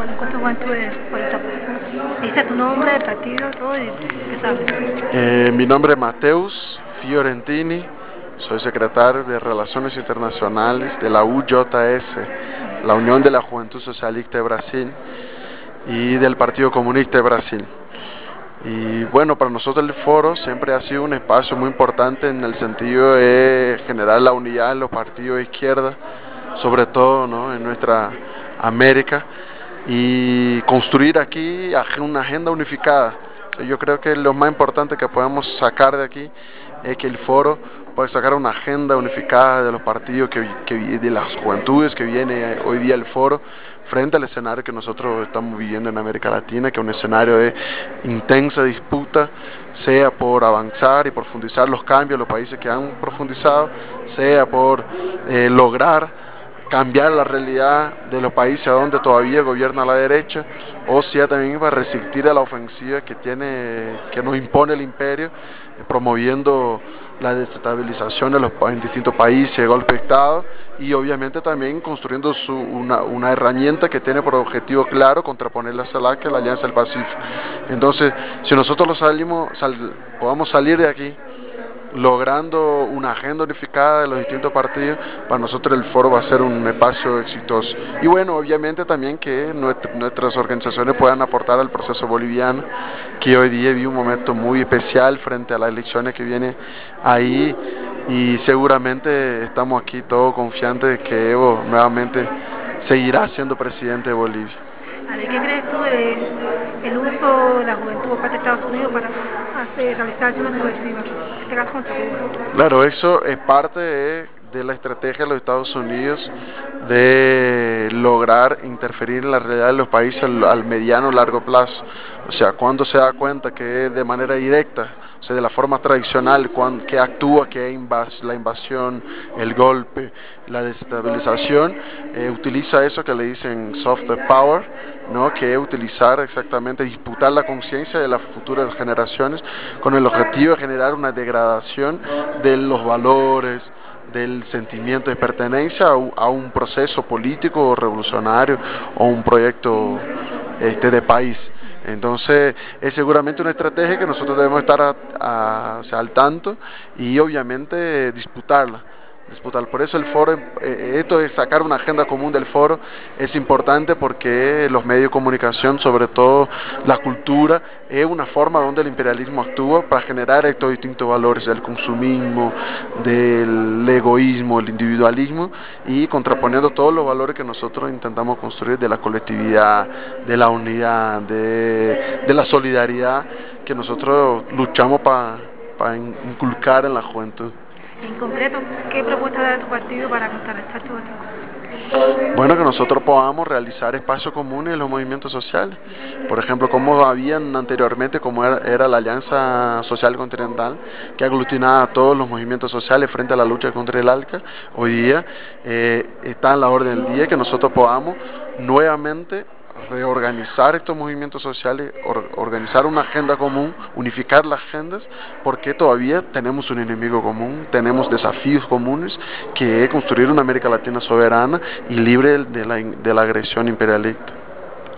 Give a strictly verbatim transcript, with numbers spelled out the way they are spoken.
por el encuentro de juventudes por esta paz. Dice tu nombre, el partido, todo y empezamos. Eh, mi nombre es Mateus Fiorentini, soy secretario de Relaciones Internacionales de la U J S, la Unión de la Juventud Socialista de Brasil, y del Partido Comunista de Brasil. Y bueno, para nosotros el foro siempre ha sido un espacio muy importante en el sentido de generar la unidad en los partidos de izquierda, sobre todo, ¿no?, en nuestra América, y construir aquí una agenda unificada. Yo creo que lo más importante que podemos sacar de aquí es que el foro puede sacar una agenda unificada de los partidos, que, que, de las juventudes que viene hoy día el foro, frente al escenario que nosotros estamos viviendo en América Latina, que es un escenario de intensa disputa, sea por avanzar y profundizar los cambios en los países que han profundizado, sea por eh, lograr cambiar la realidad de los países donde todavía gobierna la derecha, o sea también para resistir a la ofensiva que tiene, que nos impone el imperio, eh, promoviendo la desestabilización de los, en distintos países, golpe de Estado, y obviamente también construyendo su, una, una herramienta que tiene por objetivo claro contraponer la CELAC, que es la Alianza del Pacífico. Entonces, si nosotros lo salimos, sal, podamos salir de aquí logrando una agenda unificada de los distintos partidos, para nosotros el foro va a ser un espacio exitoso. Y bueno, obviamente también que nuestras organizaciones puedan aportar al proceso boliviano, que hoy día vive un momento muy especial frente a las elecciones que vienen ahí, y seguramente estamos aquí todos confiantes de que Evo nuevamente seguirá siendo presidente de Bolivia. ¿De qué crees tú de el uso de la juventud por parte de Estados Unidos para hacer, realizar acciones subversivas, en este caso contra Cuba? Claro, eso es parte de, de la estrategia de los Estados Unidos de lograr interferir en la realidad de los países al, al mediano o largo plazo. O sea, cuando se da cuenta que de manera directa, o sea, de la forma tradicional, cuando, que actúa, que invas, la invasión, el golpe, la desestabilización, eh, utiliza eso que le dicen soft power, ¿no?, que es utilizar exactamente, disputar la conciencia de las futuras generaciones con el objetivo de generar una degradación de los valores, del sentimiento de pertenencia a un, a un proceso político o revolucionario o un proyecto este, de país. Entonces es seguramente una estrategia que nosotros debemos estar a, a, o sea, al tanto, y obviamente disputarla. disputar. Por eso el foro, eh, esto de sacar una agenda común del foro es importante, porque los medios de comunicación, sobre todo la cultura, es una forma donde el imperialismo actúa para generar estos distintos valores del consumismo, del egoísmo, el individualismo, y contraponiendo todos los valores que nosotros intentamos construir, de la colectividad, de la unidad, de, de la solidaridad, que nosotros luchamos para pa inculcar en la juventud. En concreto, ¿qué propuesta da tu partido para contrarrestar todas estas cosas? Bueno, que nosotros podamos realizar espacios comunes en los movimientos sociales. Por ejemplo, como habían anteriormente, como era, era la Alianza Social Continental, que aglutinaba a todos los movimientos sociales frente a la lucha contra el ALCA. Hoy día eh, está en la orden del día que nosotros podamos nuevamente reorganizar estos movimientos sociales, or, organizar una agenda común, unificar las agendas, porque todavía tenemos un enemigo común, tenemos desafíos comunes, que es construir una América Latina soberana y libre de la, de la agresión imperialista.